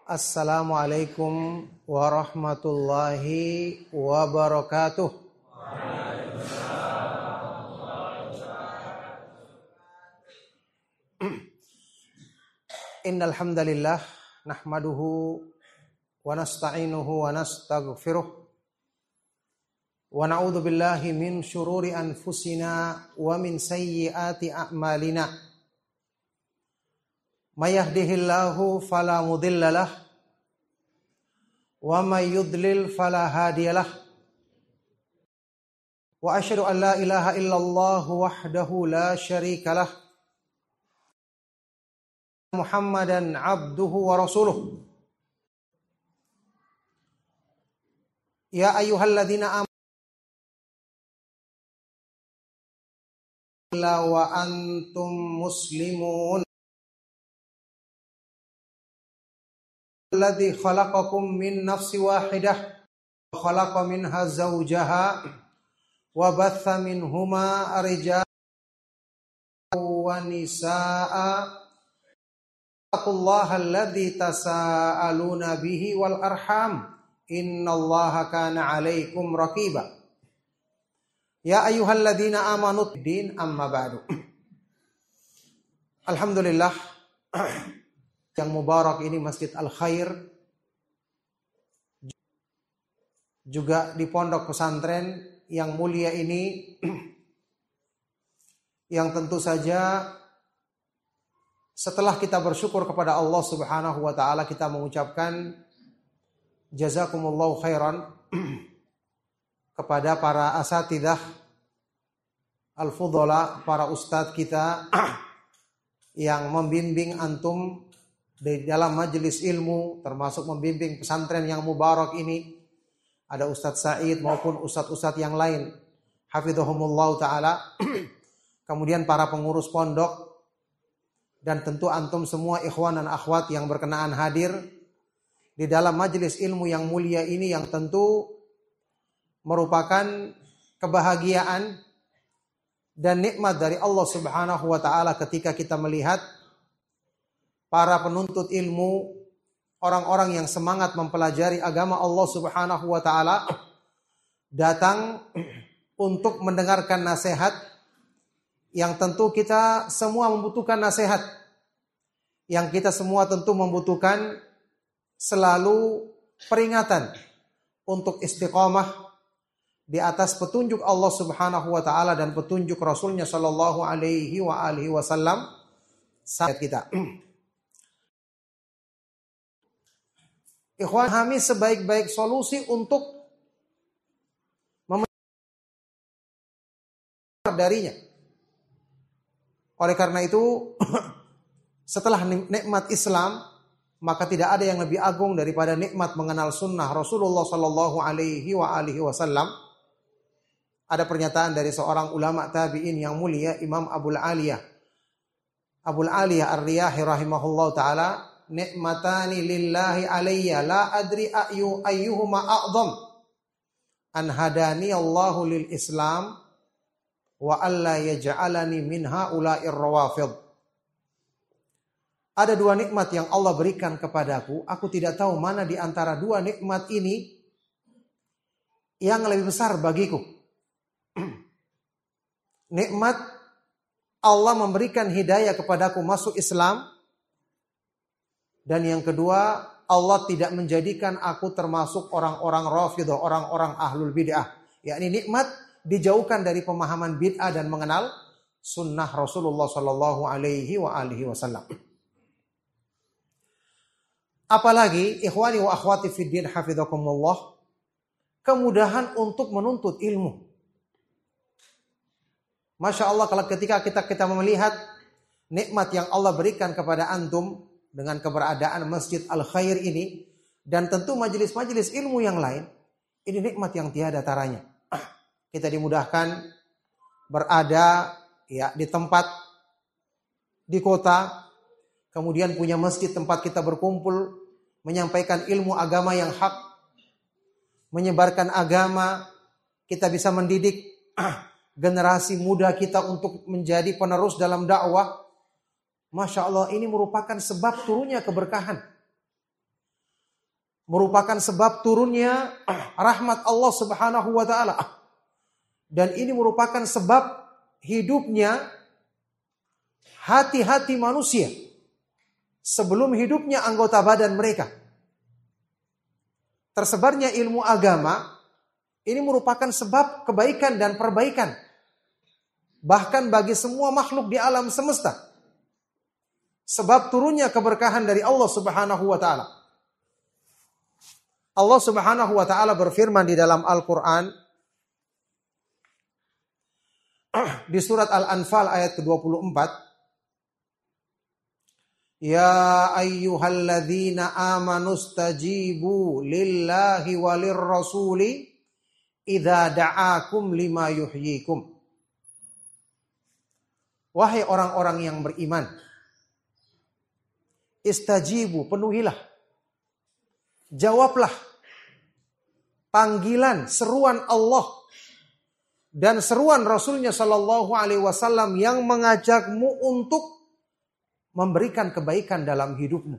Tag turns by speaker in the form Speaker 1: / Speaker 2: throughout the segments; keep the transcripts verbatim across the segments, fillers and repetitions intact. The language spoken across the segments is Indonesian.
Speaker 1: Assalamualaikum warahmatullahi wabarakatuh. Innal hamdalillah nahmaduhu wa nasta'inuhu wa nastaghfiruh wa na'udzu billahi min syururi anfusina wa min sayyiati a'malina. May yahdihillahu fala mudhillalah wa may yudlil fala hadiyalah. Wa asyhadu an la ilaha illallah wahdahu la syarikalah. Muhammadan abduhu wa rasuluh. Ya ayyuhalladzina amanu wa antum muslimun. Alladzi khalaqakum min nafsin wahidah wa khalaqa minha zawjaha wa batha minhuma rijalan wa nisaa'a. Taqullaha alladzi tasaaluna bihi wal arham innallaha kana 'alaikum raqiba. Ya ayyuhalladzina amanu din amma ba'du. Alhamdulillah, yang mubarak ini Masjid Al-Khair, juga di pondok pesantren yang mulia ini, yang tentu saja setelah kita bersyukur kepada Allah Subhanahu wa taala, kita mengucapkan jazakumullahu khairan kepada para asatidzah al-fudhala, para ustadz kita yang membimbing antum di dalam majelis ilmu, termasuk membimbing pesantren yang mubarak ini. Ada Ustadz Said maupun ustadz-ustadz yang lain, hafizahumullah ta'ala. Kemudian para pengurus pondok, dan tentu antum semua ikhwan dan akhwat yang berkenaan hadir di dalam majelis ilmu yang mulia ini, yang tentu merupakan kebahagiaan dan nikmat dari Allah Subhanahu wa ta'ala ketika kita melihat para penuntut ilmu, orang-orang yang semangat mempelajari agama Allah Subhanahu wa taala, datang untuk mendengarkan nasihat, yang tentu kita semua membutuhkan nasihat. Yang kita semua tentu membutuhkan selalu peringatan untuk istiqamah di atas petunjuk Allah Subhanahu wa taala dan petunjuk Rasulnya sallallahu alaihi wa alihi wasallam saat kita. Ikhwan, kami sebaik-baik solusi untuk memenuhi darinya. Oleh karena itu, setelah nikmat Islam, maka tidak ada yang lebih agung daripada nikmat mengenal sunnah Rasulullah sallallahu alaihi wa alihi wasallam. Ada pernyataan dari seorang ulama tabi'in yang mulia, Imam Abul Aliyah Abul Aliyah Ar-Riyahi rahimahullah ta'ala, nikmatani lillahi alayya la adri ayu ayyuhuma a'zam an hadani Allahu lil Islam wa alla yaj'alani min haula'ir rawafid. Ada dua nikmat yang Allah berikan kepadaku, aku tidak tahu mana di antara dua nikmat ini yang lebih besar bagiku. Nikmat Allah memberikan hidayah kepadaku masuk Islam, dan yang kedua, Allah tidak menjadikan aku termasuk orang-orang Rafidhah, orang-orang ahlul bid'ah. Yakni nikmat dijauhkan dari pemahaman bid'ah dan mengenal sunnah Rasulullah sallallahu alaihi wa alihi wasallam. Apalagi ikhwani wa akhwati fid din hafizakumullah, kemudahan untuk menuntut ilmu. Masya Allah, kalau ketika kita kita melihat nikmat yang Allah berikan kepada antum dengan keberadaan Masjid Al-Khair ini, dan tentu majelis-majelis ilmu yang lain, ini nikmat yang tiada taranya. Kita dimudahkan berada ya di tempat, di kota, kemudian punya masjid tempat kita berkumpul, menyampaikan ilmu agama yang hak, menyebarkan agama, kita bisa mendidik generasi muda kita untuk menjadi penerus dalam dakwah. Masya Allah, ini merupakan sebab turunnya keberkahan. merupakan sebab turunnya rahmat Allah Subhanahu wa taala. Dan ini merupakan sebab hidupnya hati-hati manusia sebelum hidupnya anggota badan mereka. Tersebarnya ilmu agama ini merupakan sebab kebaikan dan perbaikan, bahkan bagi semua makhluk di alam semesta. Sebab turunnya keberkahan dari Allah Subhanahu wa taala. Allah Subhanahu wa taala berfirman di dalam Al-Qur'an di surat Al-Anfal ayat ke dua puluh empat. Ya ayyuhalladzina amanu stajibu lillahi walir rasuli idza da'akum lima yuhyikum. Wahai orang-orang yang beriman, istajibu, penuhilah, jawablah panggilan, seruan Allah dan seruan Rasulnya Shallallahu Alaihi Wasallam yang mengajakmu untuk memberikan kebaikan dalam hidupmu.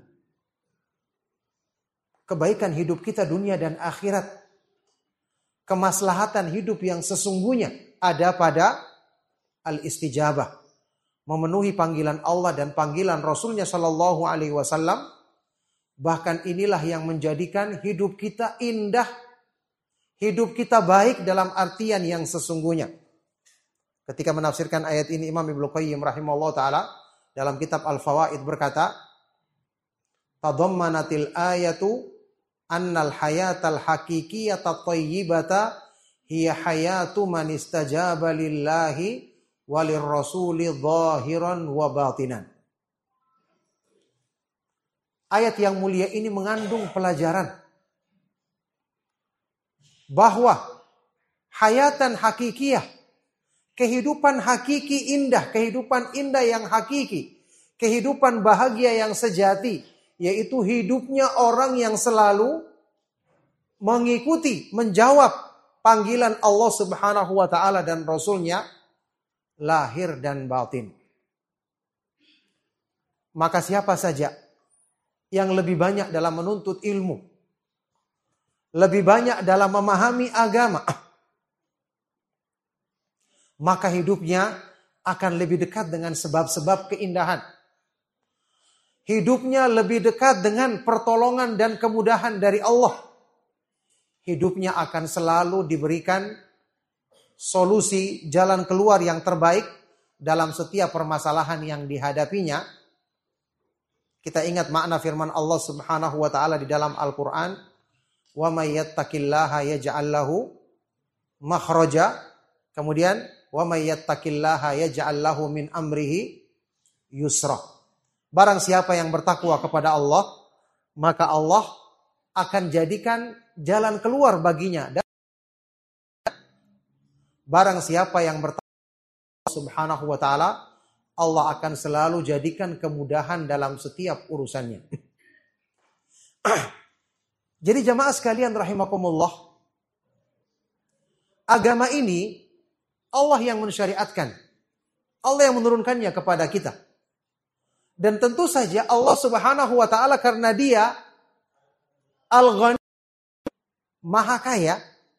Speaker 1: Kebaikan hidup kita dunia dan akhirat. Kemaslahatan hidup yang sesungguhnya ada pada al-istijabah. Memenuhi panggilan Allah dan panggilan Rasulnya Shallallahu Alaihi Wasallam. Bahkan inilah yang menjadikan hidup kita indah. Hidup kita baik dalam artian yang sesungguhnya. Ketika menafsirkan ayat ini Imam Ibnu Qayyim rahimahullah ta'ala dalam kitab Al-Fawaid berkata, tadammanatil ayatu annal hayatal haqiqiyata thayyibata hiya hayatu man istajaba lillahi walir rasuli zahiran wa batinan. Ayat yang mulia ini mengandung pelajaran bahwa hayatan hakikiyah, kehidupan hakiki indah, kehidupan indah yang hakiki, kehidupan bahagia yang sejati, yaitu hidupnya orang yang selalu mengikuti, menjawab panggilan Allah Subhanahu wa taala dan Rasulnya lahir dan batin. Maka siapa saja yang lebih banyak dalam menuntut ilmu, lebih banyak dalam memahami agama, maka hidupnya akan lebih dekat dengan sebab-sebab keindahan. Hidupnya lebih dekat dengan pertolongan dan kemudahan dari Allah. Hidupnya akan selalu diberikan solusi, jalan keluar yang terbaik dalam setiap permasalahan yang dihadapinya. Kita ingat makna firman Allah Subhanahu wa taala di dalam Al-Qur'an, "Wa may yattaqillaha yaj'al lahu makhraja." Kemudian wa may yattaqillaha yaj'al lahu min amrihi yusra. Barang siapa yang bertakwa kepada Allah, maka Allah akan jadikan jalan keluar baginya. Dan barang siapa yang bertakwa Subhanahu wa taala, Allah akan selalu jadikan kemudahan dalam setiap urusannya. Jadi jamaah sekalian rahimakumullah, agama ini Allah yang mensyariatkan. Allah yang menurunkannya kepada kita. Dan tentu saja Allah Subhanahu wa taala karena Dia Al-Ghani, Maha Kaya,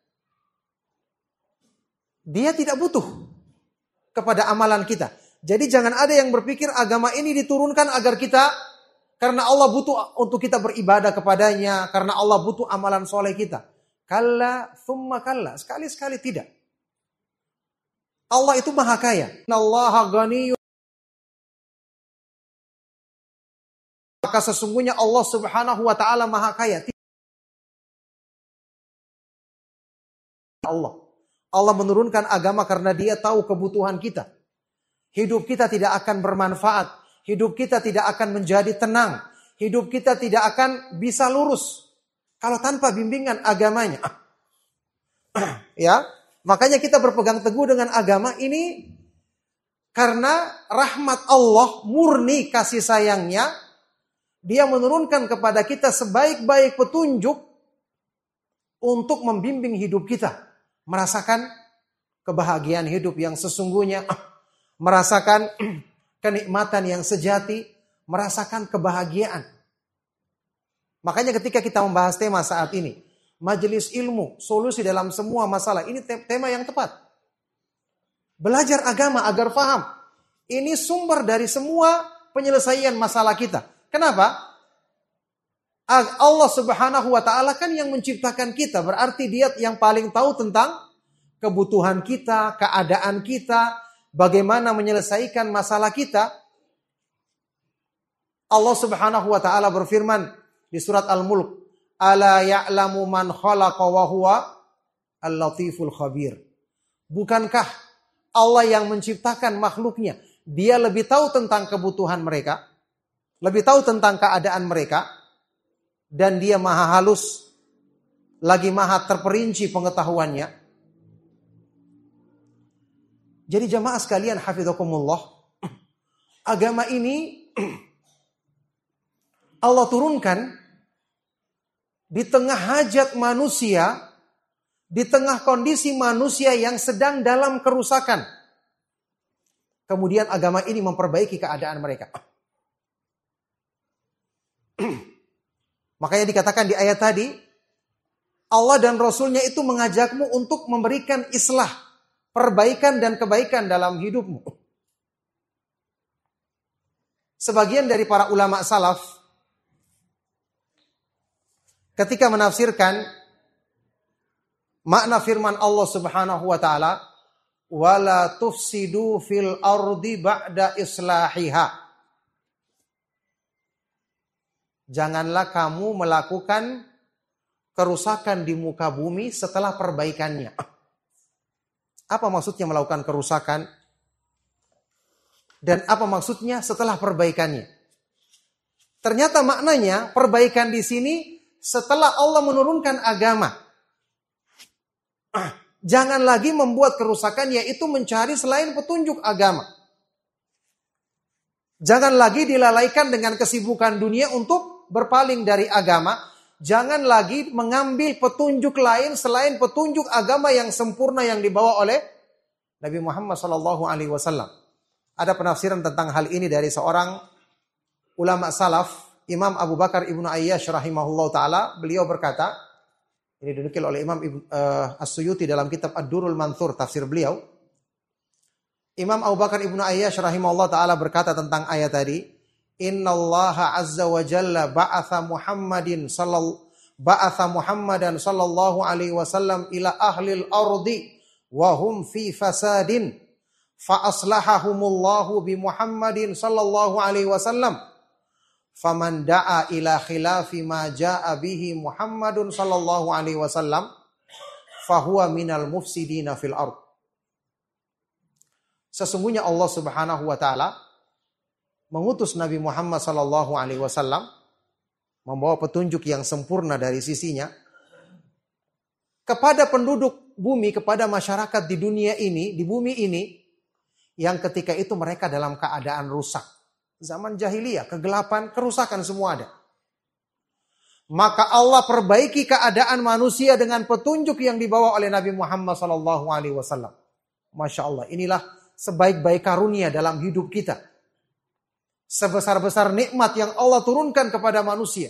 Speaker 1: Dia tidak butuh kepada amalan kita. Jadi jangan ada yang berpikir agama ini diturunkan agar kita, karena Allah butuh untuk kita beribadah kepadanya, karena Allah butuh amalan soleh kita. Kalla thumma kalla, sekali-sekali tidak. Allah itu Maha Kaya. Innallaha ghaniyyun. Maka sesungguhnya Allah Subhanahu wa taala Maha Kaya. Allah. Allah menurunkan agama karena Dia tahu kebutuhan kita. Hidup kita tidak akan bermanfaat. Hidup kita tidak akan menjadi tenang. Hidup kita tidak akan bisa lurus kalau tanpa bimbingan agamanya. Ya, makanya kita berpegang teguh dengan agama ini karena rahmat Allah, murni kasih sayangnya, Dia menurunkan kepada kita sebaik-baik petunjuk untuk membimbing hidup kita. Merasakan kebahagiaan hidup yang sesungguhnya, merasakan kenikmatan yang sejati, merasakan kebahagiaan. Makanya ketika kita membahas tema saat ini, majelis ilmu, solusi dalam semua masalah, ini tema yang tepat. Belajar agama agar paham. Ini sumber dari semua penyelesaian masalah kita. Kenapa? Allah Subhanahu wa ta'ala kan yang menciptakan kita. Berarti dia yang paling tahu tentang kebutuhan kita, keadaan kita, bagaimana menyelesaikan masalah kita. Allah Subhanahu wa ta'ala berfirman di surat Al-Mulk, "Ala ya'lamu man khalaqa wa huwa al-latiful khabir." Bukankah Allah yang menciptakan makhluknya, dia lebih tahu tentang kebutuhan mereka, lebih tahu tentang keadaan mereka, dan dia maha halus, lagi maha terperinci pengetahuannya. Jadi jamaah sekalian hafizakumullah, agama ini Allah turunkan di tengah hajat manusia, di tengah kondisi manusia yang sedang dalam kerusakan. Kemudian agama ini memperbaiki keadaan mereka. Makanya dikatakan di ayat tadi, Allah dan Rasulnya itu mengajakmu untuk memberikan islah, perbaikan dan kebaikan dalam hidupmu. Sebagian dari para ulama salaf, ketika menafsirkan makna firman Allah Subhanahu wa ta'ala, "Wala tufsidu fil ardi ba'da islahiha." Janganlah kamu melakukan kerusakan di muka bumi setelah perbaikannya. Apa maksudnya melakukan kerusakan? Dan apa maksudnya setelah perbaikannya? Ternyata maknanya perbaikan di sini setelah Allah menurunkan agama. Jangan lagi membuat kerusakan, yaitu mencari selain petunjuk agama. Jangan lagi dilalaikan dengan kesibukan dunia untuk berpaling dari agama. Jangan lagi mengambil petunjuk lain selain petunjuk agama yang sempurna yang dibawa oleh Nabi Muhammad shallallahu alaihi wasallam. Ada penafsiran tentang hal ini dari seorang ulama salaf, Imam Abu Bakar Ibnu Ayyash rahimahullah ta'ala. Beliau berkata, ini dinukil oleh Imam uh, As-Suyuti dalam kitab Ad-Durrul Manthur, tafsir beliau. Imam Abu Bakar Ibnu Ayyash rahimahullah ta'ala berkata tentang ayat tadi, "Innallaha azza wa jalla ba'atha Muhammadin sallallahu ba'atha Muhammadan sallallahu alaihi wasallam ila ahlil ardi wa hum fi fasadin fa aslahahumullahu bi Muhammadin sallallahu alaihi wasallam faman da'a ila khilafi ma jaa'a bihi Muhammadun sallallahu alaihi wasallam fahuwa minal mufsidina fil ard." Sesungguhnya Allah Subhanahu wa ta'ala mengutus Nabi Muhammad sallallahu alaihi wasallam membawa petunjuk yang sempurna dari sisinya kepada penduduk bumi, kepada masyarakat di dunia ini, di bumi ini, yang ketika itu mereka dalam keadaan rusak. Zaman jahiliyah, kegelapan, kerusakan semua ada. Maka Allah perbaiki keadaan manusia dengan petunjuk yang dibawa oleh Nabi Muhammad sallallahu alaihi wasallam. Masya Allah, inilah sebaik-baik karunia dalam hidup kita. Sebesar-besar nikmat yang Allah turunkan kepada manusia.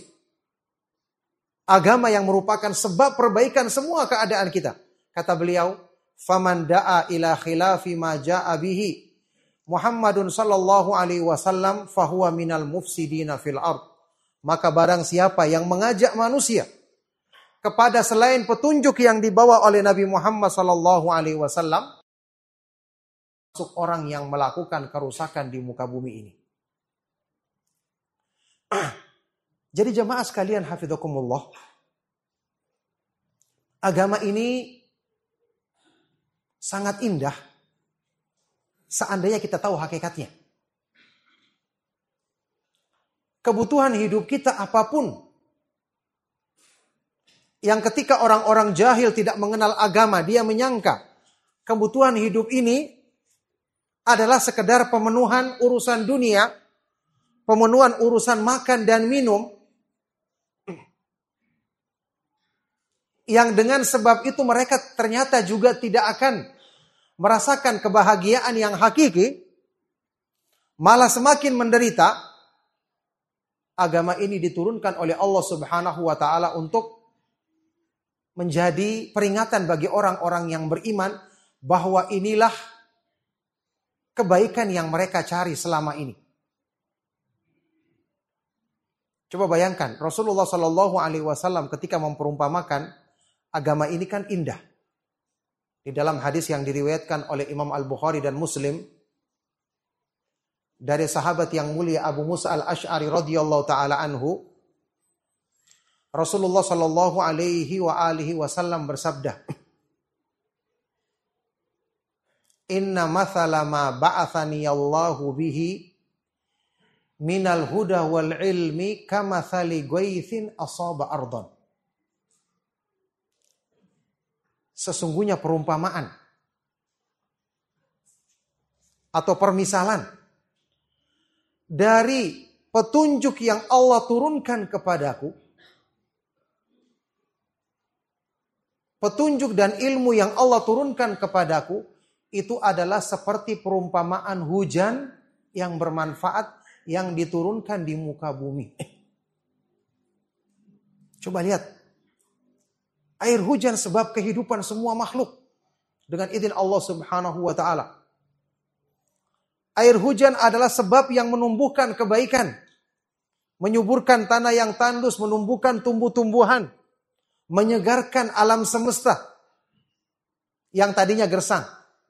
Speaker 1: Agama yang merupakan sebab perbaikan semua keadaan kita. Kata beliau, "Faman da'a ila khilafi ma jaa'a bihi Muhammadun sallallahu alaihi wasallam fahuwa minal mufsidina fil ard." Maka barang siapa yang mengajak manusia kepada selain petunjuk yang dibawa oleh Nabi Muhammad sallallahu alaihi wasallam, masuk orang yang melakukan kerusakan di muka bumi ini. Jadi jemaah sekalian hafizakumullah, agama ini sangat indah seandainya kita tahu hakikatnya. Kebutuhan hidup kita apapun yang ketika orang-orang jahil tidak mengenal agama, dia menyangka kebutuhan hidup ini adalah sekedar pemenuhan urusan dunia, pemenuhan urusan makan dan minum, yang dengan sebab itu mereka ternyata juga tidak akan merasakan kebahagiaan yang hakiki, malah semakin menderita. agama ini diturunkan oleh Allah Subhanahu wa taala untuk menjadi peringatan bagi orang-orang yang beriman bahwa inilah kebaikan yang mereka cari selama ini. Coba bayangkan, Rasulullah Shallallahu Alaihi Wasallam ketika memperumpamakan agama ini kan indah. Di dalam hadis yang diriwayatkan oleh Imam Al-Bukhari dan Muslim dari sahabat yang mulia Abu Musa Al-Asy'ari radhiyallahu taala anhu, Rasulullah Shallallahu Alaihi wa alihi Wasallam bersabda, Inna mathala ma ba'athani Allahu bihi minal huda wal ilmi kamathali ghaithin asaba ardon. Sesungguhnya perumpamaan atau permisalan dari petunjuk yang Allah turunkan kepadaku, petunjuk dan ilmu yang Allah turunkan kepadaku, itu adalah seperti perumpamaan hujan yang bermanfaat yang diturunkan di muka bumi. Coba lihat. Air hujan sebab kehidupan semua makhluk dengan izin Allah Subhanahu wa taala. Air hujan adalah sebab yang menumbuhkan kebaikan, menyuburkan tanah yang tandus, menumbuhkan tumbuh-tumbuhan, menyegarkan alam semesta yang tadinya gersang.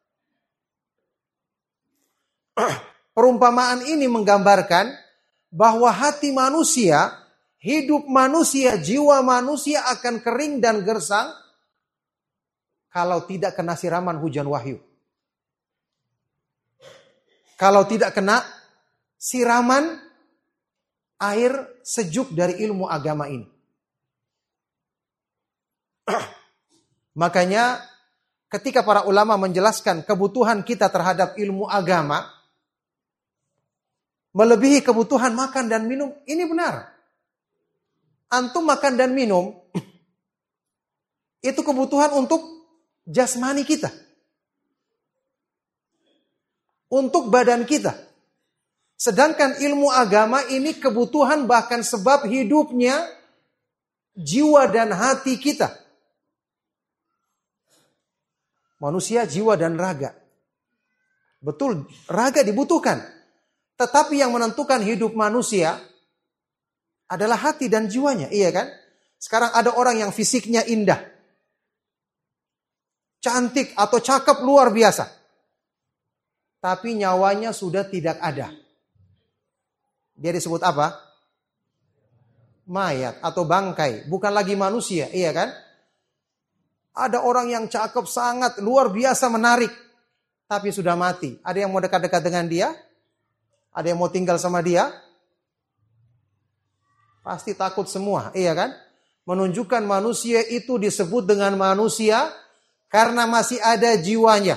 Speaker 1: Perumpamaan ini menggambarkan bahwa hati manusia, hidup manusia, jiwa manusia akan kering dan gersang kalau tidak kena siraman hujan wahyu. Kalau tidak kena siraman air sejuk dari ilmu agama ini. Makanya ketika para ulama menjelaskan kebutuhan kita terhadap ilmu agama melebihi kebutuhan makan dan minum, ini benar. Antum makan dan minum, itu kebutuhan untuk jasmani kita. Untuk badan kita. Sedangkan ilmu agama ini kebutuhan bahkan sebab hidupnya jiwa dan hati kita. Manusia jiwa dan raga. Betul, raga dibutuhkan. Tetapi yang menentukan hidup manusia adalah hati dan jiwanya, iya kan? Sekarang ada orang yang fisiknya indah, cantik atau cakep luar biasa, tapi nyawanya sudah tidak ada. Dia disebut apa? Mayat atau bangkai, bukan lagi manusia, iya kan? Ada orang yang cakep sangat luar biasa menarik, tapi sudah mati. Ada yang mau dekat-dekat dengan dia? Ada yang mau tinggal sama dia? Pasti takut semua, iya kan? Menunjukkan manusia itu disebut dengan manusia karena masih ada jiwanya.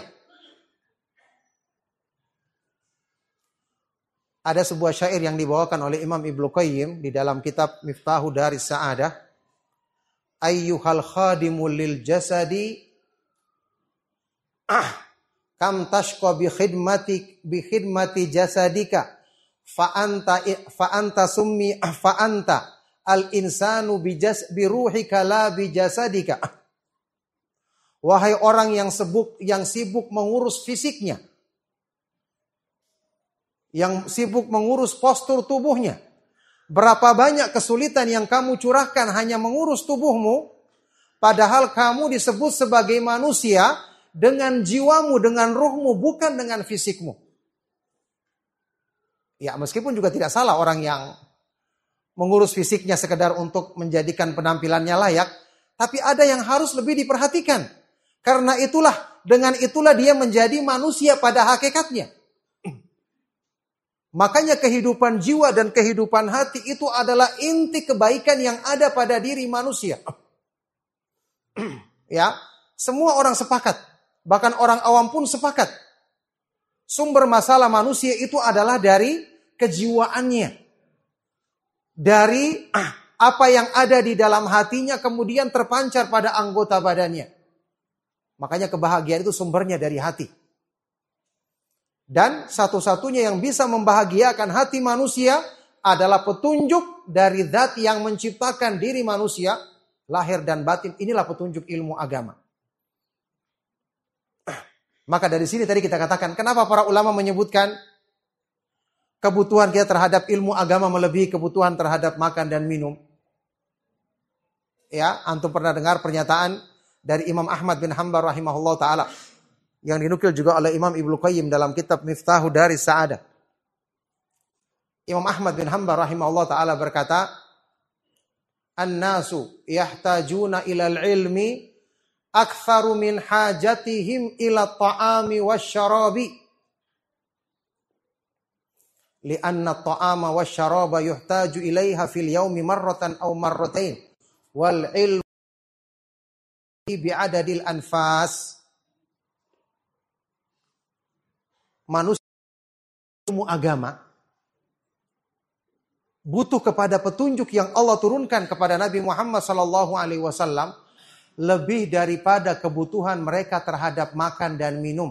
Speaker 1: Ada sebuah syair yang dibawakan oleh Imam Ibnu Qayyim di dalam kitab Miftahu Daris Sa'adah. Ayyuhal khadimul lil jasadi ah kam tashqa bi khidmati bi khidmati jasadika fa anta fa anta summi fa anta al insanu bi jas bi ruhika la bi jasadika. Wahai orang yang sibuk yang sibuk mengurus fisiknya, yang sibuk mengurus postur tubuhnya, berapa banyak kesulitan yang kamu curahkan hanya mengurus tubuhmu, padahal kamu disebut sebagai manusia dengan jiwamu, dengan ruhmu, bukan dengan fisikmu. Ya, meskipun juga tidak salah orang yang mengurus fisiknya sekedar untuk menjadikan penampilannya layak, tapi ada yang harus lebih diperhatikan. Karena itulah, dengan itulah dia menjadi manusia pada hakikatnya. Makanya kehidupan jiwa dan kehidupan hati itu adalah inti kebaikan yang ada pada diri manusia. Ya, semua orang sepakat. Bahkan orang awam pun sepakat. Sumber masalah manusia itu adalah dari kejiwaannya. Dari apa yang ada di dalam hatinya kemudian terpancar pada anggota badannya. Makanya kebahagiaan itu sumbernya dari hati. Dan satu-satunya yang bisa membahagiakan hati manusia adalah petunjuk dari zat yang menciptakan diri manusia, lahir dan batin. Inilah petunjuk ilmu agama. Maka dari sini tadi kita katakan, kenapa para ulama menyebutkan kebutuhan kita terhadap ilmu agama melebihi kebutuhan terhadap makan dan minum. Ya, antum pernah dengar pernyataan dari Imam Ahmad bin Hanbal rahimahullah ta'ala, yang dinukil juga oleh Imam Ibnu Qayyim dalam kitab Miftahu Daris Sa'adah. Imam Ahmad bin Hanbal rahimahullah ta'ala berkata, An-nasu yahtajuna ilal ilmi aktsaru min hajatihim ila ta'ami wasyarabi. Lianna ta'ama wasyaraba yuhtaju ilaiha fil yaumi marratan aw marratain. Wal ilmu bi'adadil anfas. Manusia ilmu agama butuh kepada petunjuk yang Allah turunkan kepada Nabi Muhammad sallallahu alaihi wasallam lebih daripada kebutuhan mereka terhadap makan dan minum.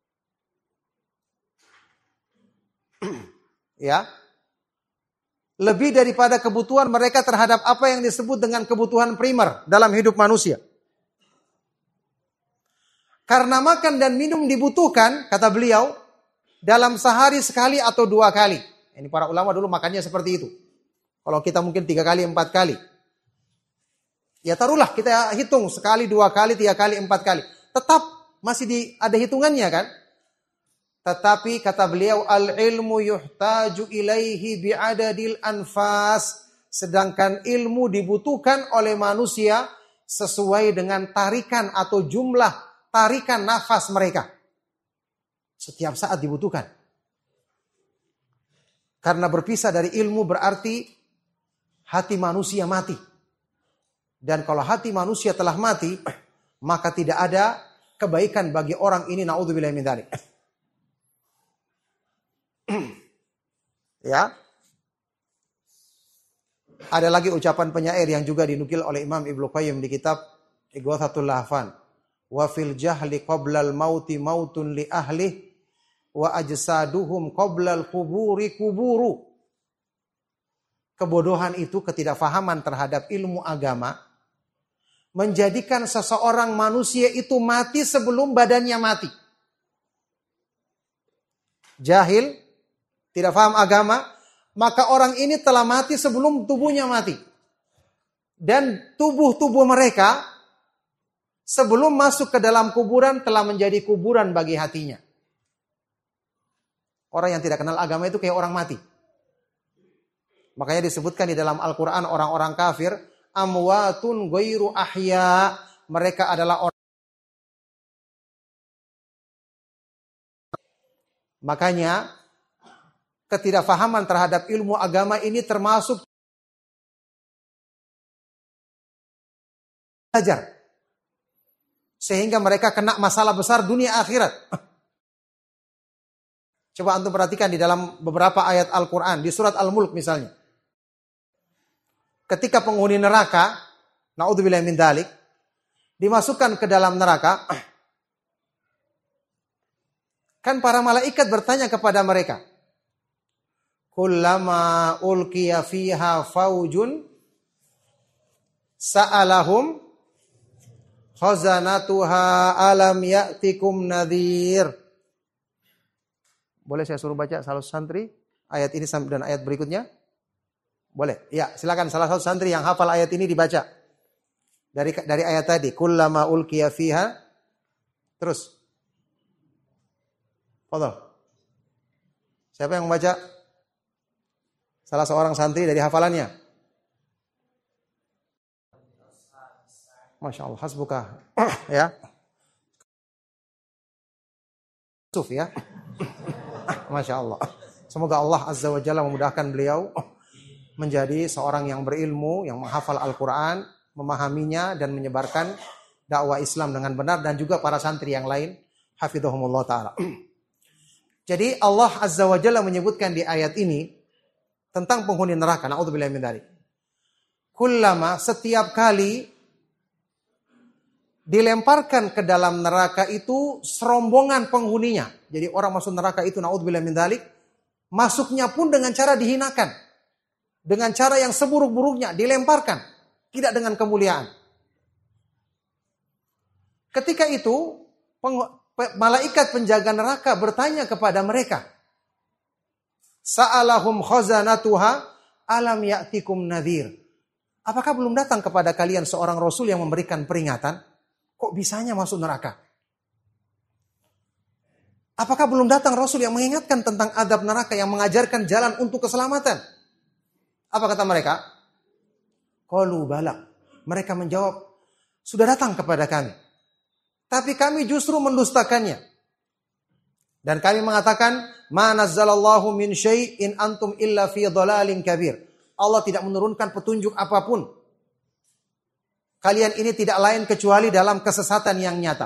Speaker 1: Ya. Lebih daripada kebutuhan mereka terhadap apa yang disebut dengan kebutuhan primer dalam hidup manusia. Karena makan dan minum dibutuhkan, kata beliau, dalam sehari sekali atau dua kali. Ini para ulama dulu makannya seperti itu. Kalau kita mungkin tiga kali, empat kali. Ya taruhlah kita hitung sekali, dua kali, tiga kali, empat kali. Tetap masih di, ada hitungannya kan. Tetapi kata beliau, al-ilmu yuhtaju ilaihi bi'adadil anfas. Sedangkan ilmu dibutuhkan oleh manusia sesuai dengan tarikan atau jumlah tarikan nafas mereka. Setiap saat dibutuhkan. Karena berpisah dari ilmu berarti hati manusia mati. Dan kalau hati manusia telah mati, maka tidak ada kebaikan bagi orang ini. Na'udzubillahi min dzalik. Ya. Ada lagi ucapan penyair yang juga dinukil oleh Imam Ibnu Qayyim di kitab Ighathatul Lahfan. Wa fil jahli qablal mauti mautun li ahli wa ajsaduhum qablal kuburi kuburu. Kebodohan itu, ketidakfahaman terhadap ilmu agama, menjadikan seseorang manusia itu mati sebelum badannya mati. Jahil, tidak paham agama, maka orang ini telah mati sebelum tubuhnya mati. Dan tubuh-tubuh mereka sebelum masuk ke dalam kuburan telah menjadi kuburan bagi hatinya. Orang yang tidak kenal agama itu kayak orang mati. Makanya disebutkan di dalam Al-Quran orang-orang kafir, amwatun ghairu ahya. Mereka adalah orang. Makanya ketidakfahaman terhadap ilmu agama ini termasuk belajar. Sehingga mereka kena masalah besar dunia akhirat. Coba antum perhatikan di dalam beberapa ayat Al-Quran. Di surat Al-Mulk misalnya. Ketika penghuni neraka, na'udzubillahi min dzalik, dimasukkan ke dalam neraka, kan para malaikat bertanya kepada mereka, kullama ulqiya fiha faujun sa'alahum khazanatuha alam ya'tikum nadhir. Boleh saya suruh baca salah satu santri ayat ini dan ayat berikutnya? Boleh. Ya, silakan salah satu santri yang hafal ayat ini dibaca. Dari dari ayat tadi, kullama ulqiya fiha. Terus. Fadhal. Siapa yang membaca? Salah seorang santri dari hafalannya. Masya Allah, hasbuka. Ya. Suf ya. Masya Allah. Semoga Allah Azza wa Jalla memudahkan beliau menjadi seorang yang berilmu, yang menghafal Al-Quran, memahaminya dan menyebarkan dakwah Islam dengan benar, dan juga para santri yang lain. Hafidhahumullah ta'ala. Jadi Allah Azza wa Jalla menyebutkan di ayat ini tentang penghuni neraka. Na'udzubillahi min dzalik. Kullama, setiap kali dilemparkan ke dalam neraka itu serombongan penghuninya. Jadi orang masuk neraka itu, na'udzubillahi min dzalik, masuknya pun dengan cara dihinakan. dengan cara yang seburuk-buruknya, dilemparkan, tidak dengan kemuliaan. Ketika itu, malaikat penjaga neraka bertanya kepada mereka, Sa'alahum khazanatuha alam ya'tikum nadhir. Apakah belum datang kepada kalian seorang rasul yang memberikan peringatan? Kok bisanya masuk neraka? Apakah belum datang rasul yang mengingatkan tentang adab neraka, yang mengajarkan jalan untuk keselamatan? Apa kata mereka? Qalu bala. Mereka menjawab, sudah datang kepada kami. Tapi kami justru mendustakannya. Dan kami mengatakan, ma nazzalallahu min syai'in antum illa fi dhalalin kabir. Allah tidak menurunkan petunjuk apapun. Kalian ini tidak lain kecuali dalam kesesatan yang nyata.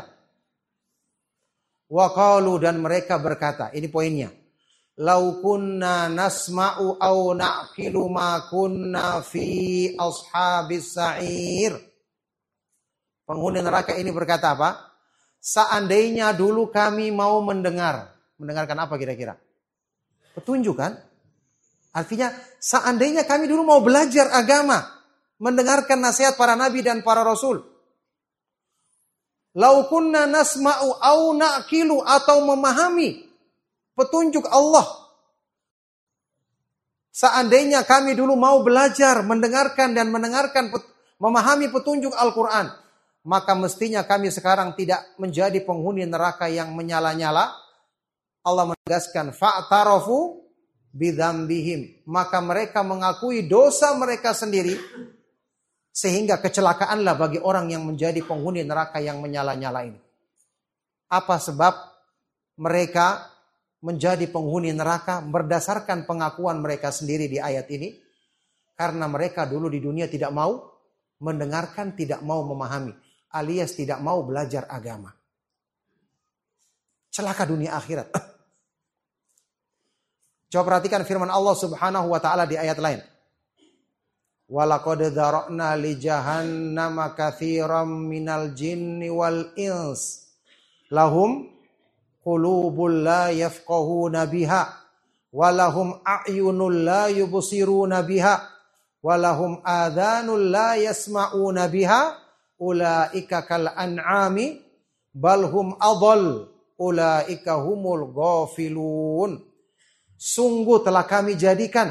Speaker 1: Wa qalu, dan mereka berkata, ini poinnya. Lau kunna nasma'u aw na'qilu ma kunna fi ashabis sa'ir. Penghuni neraka ini berkata apa? Seandainya dulu kami mau mendengar. Mendengarkan apa kira-kira? Petunjuk kan? Artinya seandainya kami dulu mau belajar agama. Mendengarkan nasihat para nabi dan para rasul. Lau kunna nasma'u au na'kilu, atau memahami petunjuk Allah. Seandainya kami dulu mau belajar, mendengarkan dan mendengarkan, memahami petunjuk Al-Quran, maka mestinya kami sekarang tidak menjadi penghuni neraka yang menyala-nyala. Allah menegaskan, fa'tarafu bidzambihim. Maka mereka mengakui dosa mereka sendiri, sehingga kecelakaanlah bagi orang yang menjadi penghuni neraka yang menyala-nyala ini. Apa sebab mereka menjadi penghuni neraka? Berdasarkan pengakuan mereka sendiri di ayat ini. Karena mereka dulu di dunia tidak mau mendengarkan, tidak mau memahami, alias tidak mau belajar agama. Celaka dunia akhirat. Coba perhatikan firman Allah Subhanahu wa taala di ayat lain. Walaqad dzara'na li jahannama katsiran minal jinni wal ins lahum qulubul la yafqahuna biha walahum a'yunul la yubsiruna biha walahum adhanul la yasma'una biha ulaika kal an'ami balhum adall ulaika humul ghafilun. Sungguh telah kami jadikan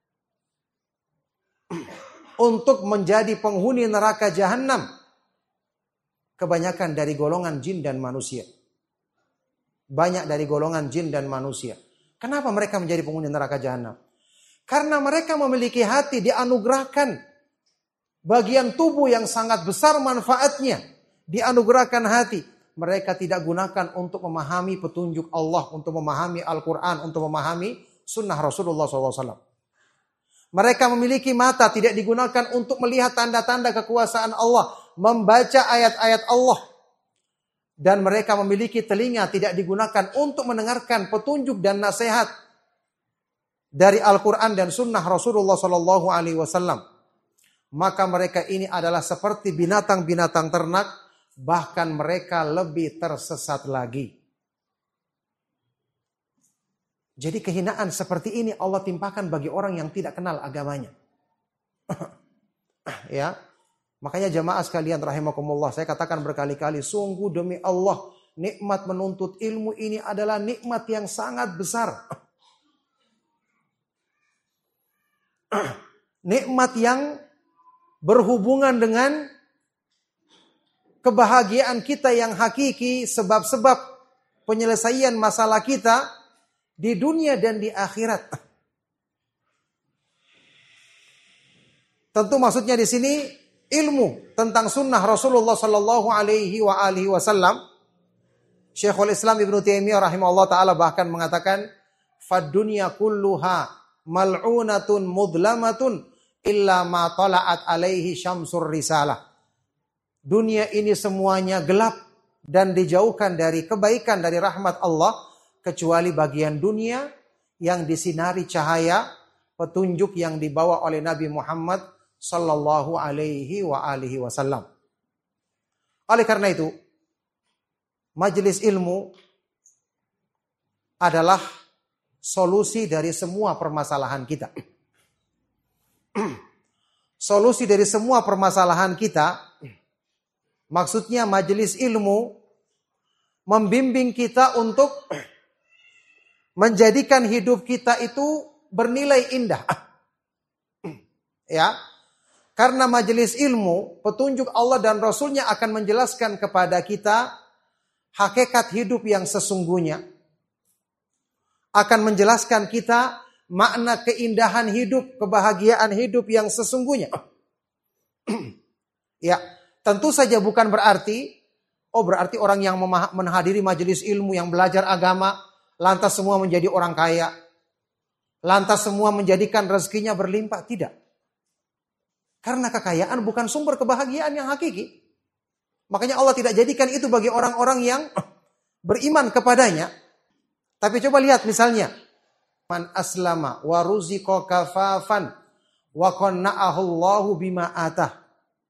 Speaker 1: untuk menjadi penghuni neraka jahanam kebanyakan dari golongan jin dan manusia. Banyak dari golongan jin dan manusia. Kenapa mereka menjadi penghuni neraka jahanam? Karena mereka memiliki hati, dianugerahkan bagian tubuh yang sangat besar manfaatnya. Dianugerahkan hati. Mereka tidak gunakan untuk memahami petunjuk Allah, untuk memahami Al-Quran, untuk memahami sunnah Rasulullah shallallahu alaihi wasallam. Mereka memiliki mata, tidak digunakan untuk melihat tanda-tanda kekuasaan Allah, membaca ayat-ayat Allah. Dan mereka memiliki telinga, tidak digunakan untuk mendengarkan petunjuk dan nasihat dari Al-Quran dan sunnah Rasulullah shallallahu alaihi wasallam. Maka mereka ini adalah seperti binatang-binatang ternak, bahkan mereka lebih tersesat lagi. Jadi kehinaan seperti ini Allah timpakan bagi orang yang tidak kenal agamanya. Ya, makanya jamaah sekalian rahimakumullah, saya katakan berkali-kali, sungguh demi Allah, nikmat menuntut ilmu ini adalah nikmat yang sangat besar. Nikmat yang berhubungan dengan kebahagiaan kita yang hakiki, sebab-sebab penyelesaian masalah kita di dunia dan di akhirat. Tentu maksudnya di sini ilmu tentang sunnah Rasulullah sallallahu alaihi wa alihi wasallam. Syekhul Islam Ibnu Taimiyah rahimahullah taala bahkan mengatakan, "Fad dunya kulluha mal'unatun mudlamatun illa ma tala'at alaihi syamsur risalah." Dunia ini semuanya gelap dan dijauhkan dari kebaikan, dari rahmat Allah, kecuali bagian dunia yang disinari cahaya petunjuk yang dibawa oleh Nabi Muhammad sallallahu alaihi wa alihi wasallam. Oleh karena itu, majelis ilmu adalah solusi dari semua permasalahan kita. solusi dari semua permasalahan kita, maksudnya majelis ilmu membimbing kita untuk menjadikan hidup kita itu bernilai indah. Ya, karena majelis ilmu, petunjuk Allah dan Rasulnya akan menjelaskan kepada kita hakikat hidup yang sesungguhnya. Akan menjelaskan kita makna keindahan hidup, kebahagiaan hidup yang sesungguhnya. Ya, tentu saja bukan berarti, oh berarti orang yang menghadiri majelis ilmu, yang belajar agama, lantas semua menjadi orang kaya. Lantas semua menjadikan rezekinya berlimpah. Tidak. Karena kekayaan bukan sumber kebahagiaan yang hakiki. Makanya Allah tidak jadikan itu bagi orang-orang yang beriman kepadanya. Tapi coba lihat misalnya. Man aslama wa ruziqa kafafan wa qanna'ahu Allahu bima atah.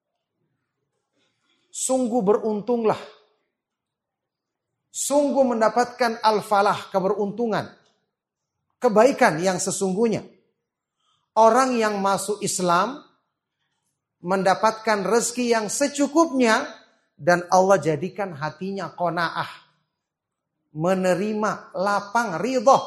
Speaker 1: Sungguh beruntunglah. Sungguh mendapatkan al-falah, keberuntungan. Kebaikan yang sesungguhnya. Orang yang masuk Islam mendapatkan rezeki yang secukupnya dan Allah jadikan hatinya qanaah, menerima, lapang, ridho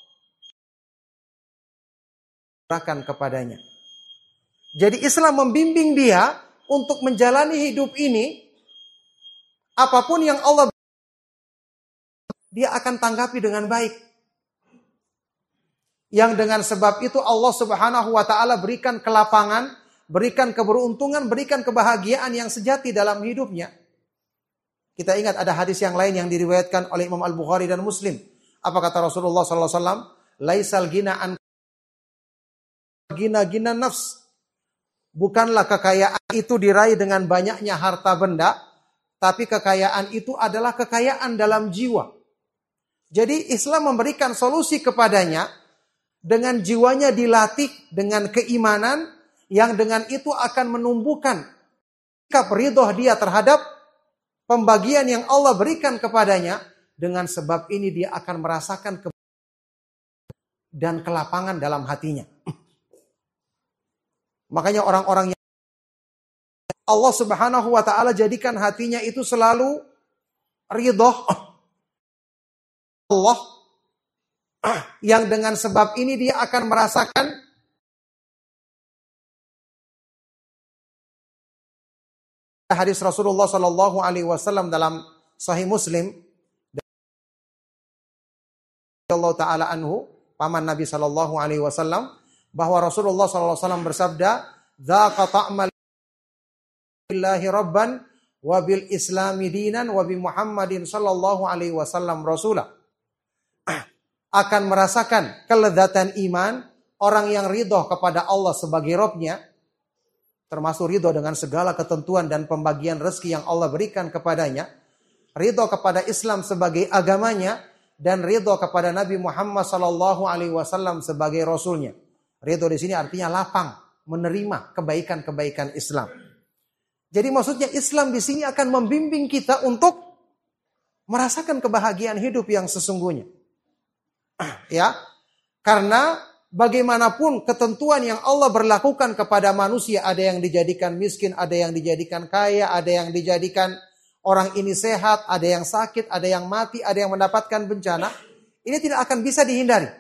Speaker 1: kepadanya. Jadi Islam membimbing dia untuk menjalani hidup ini, apapun yang Allah dia akan tanggapi dengan baik. Yang dengan sebab itu Allah Subhanahu wa taala berikan kelapangan, berikan keberuntungan, berikan kebahagiaan yang sejati dalam hidupnya. Kita ingat ada hadis yang lain yang diriwayatkan oleh Imam Al-Bukhari dan Muslim. Apa kata Rasulullah sallallahu alaihi wasallam? Laisal gina an gina-gina nafs. Bukanlah kekayaan itu diraih dengan banyaknya harta benda, tapi kekayaan itu adalah kekayaan dalam jiwa. Jadi Islam memberikan solusi kepadanya dengan jiwanya dilatih dengan keimanan yang dengan itu akan menumbuhkan sikap ridho dia terhadap pembagian yang Allah berikan kepadanya. Dengan sebab ini dia akan merasakan kebahagiaan dan kelapangan dalam hatinya. Makanya orang-orang yang Allah Subhanahu wa taala jadikan hatinya itu selalu ridho Allah, yang dengan sebab ini dia akan merasakan hadis Rasulullah sallallahu alaihi wasallam dalam Sahih Muslim, Allah taala anhu, paman Nabi sallallahu alaihi wasallam, bahwa Rasulullah sallallahu alaihi wasallam bersabda, "Dzaqa ta'mal billahi rabban wa bil islami dinan wa bi Muhammadin sallallahu alaihi wasallam rasulah." Akan merasakan kelezatan iman orang yang ridho kepada Allah sebagai Rabb-nya, termasuk ridho dengan segala ketentuan dan pembagian rezeki yang Allah berikan kepadanya, ridho kepada Islam sebagai agamanya, dan ridho kepada Nabi Muhammad sallallahu alaihi wasallam sebagai Rasulnya. Ridho di sini artinya lapang, menerima kebaikan-kebaikan Islam. Jadi maksudnya Islam di sini akan membimbing kita untuk merasakan kebahagiaan hidup yang sesungguhnya. Ya, karena bagaimanapun ketentuan yang Allah berlakukan kepada manusia, ada yang dijadikan miskin, ada yang dijadikan kaya, ada yang dijadikan orang ini sehat, ada yang sakit, ada yang mati, ada yang mendapatkan bencana. Ini tidak akan bisa dihindari.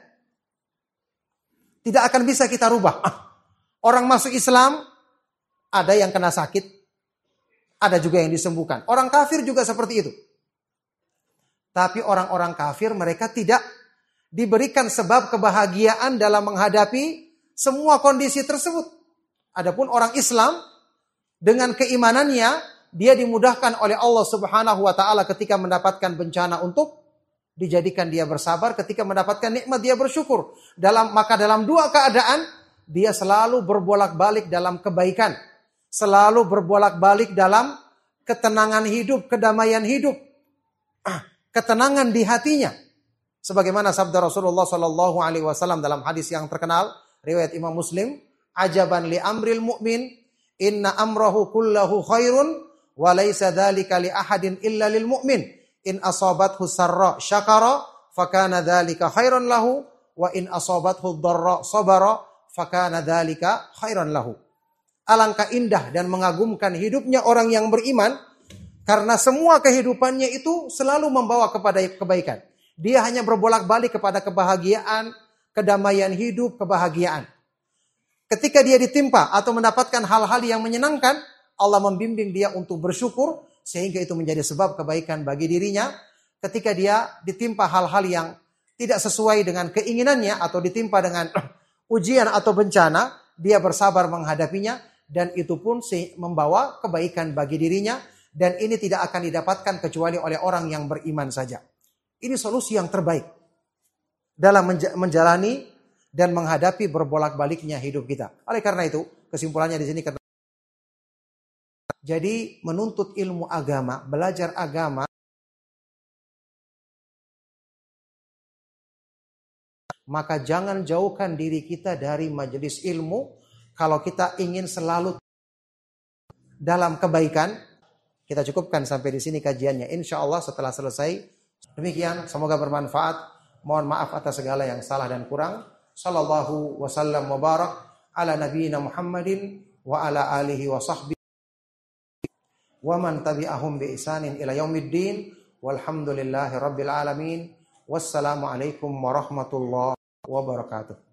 Speaker 1: Tidak akan bisa kita rubah. Orang masuk Islam, ada yang kena sakit, ada juga yang disembuhkan. Orang kafir juga seperti itu. Tapi orang-orang kafir mereka tidak diberikan sebab kebahagiaan dalam menghadapi semua kondisi tersebut. Adapun orang Islam dengan keimanannya, dia dimudahkan oleh Allah Subhanahu wa taala ketika mendapatkan bencana untuk dijadikan dia bersabar, ketika mendapatkan nikmat dia bersyukur. Dalam maka dalam dua keadaan dia selalu berbolak-balik dalam kebaikan, selalu berbolak-balik dalam ketenangan hidup, kedamaian hidup, ketenangan di hatinya. Sebagaimana sabda Rasulullah sallallahu alaihi wasallam dalam hadis yang terkenal riwayat Imam Muslim, "Ajaban li amril mu'min, inna amrahu kullahu khairun wa laisa dzalika li ahadin illa lil mu'min. In asabathu sarra syakara fakana dzalika khairan lahu wa in asabathu dharra sabara fakana dzalika khairan lahu. Alangkah indah dan mengagumkan hidupnya orang yang beriman, karena semua kehidupannya itu selalu membawa kepada kebaikan. Dia hanya berbolak-balik kepada kebahagiaan, kedamaian hidup, kebahagiaan. Ketika dia ditimpa atau mendapatkan hal-hal yang menyenangkan, Allah membimbing dia untuk bersyukur, sehingga itu menjadi sebab kebaikan bagi dirinya. Ketika dia ditimpa hal-hal yang tidak sesuai dengan keinginannya, atau ditimpa dengan ujian atau bencana, dia bersabar menghadapinya, dan itu pun membawa kebaikan bagi dirinya, dan ini tidak akan didapatkan kecuali oleh orang yang beriman saja. Ini solusi yang terbaik dalam menjalani dan menghadapi berbolak-baliknya hidup kita. Oleh karena itu, kesimpulannya di sini, jadi menuntut ilmu agama, belajar agama, maka jangan jauhkan diri kita dari majelis ilmu. Kalau kita ingin selalu dalam kebaikan, kita cukupkan sampai di sini kajiannya. Insya Allah setelah selesai. Demikian, semoga bermanfaat. Mohon maaf atas segala yang salah dan kurang. Sallallahu wasallam wa barak ala nabiyina Muhammadin wa ala alihi wa sahbihi wa man tabi'ahum bi ihsanin ila yaumiddin. Walhamdulillahi rabbil alamin. Wassalamualaikum warahmatullahi wabarakatuh.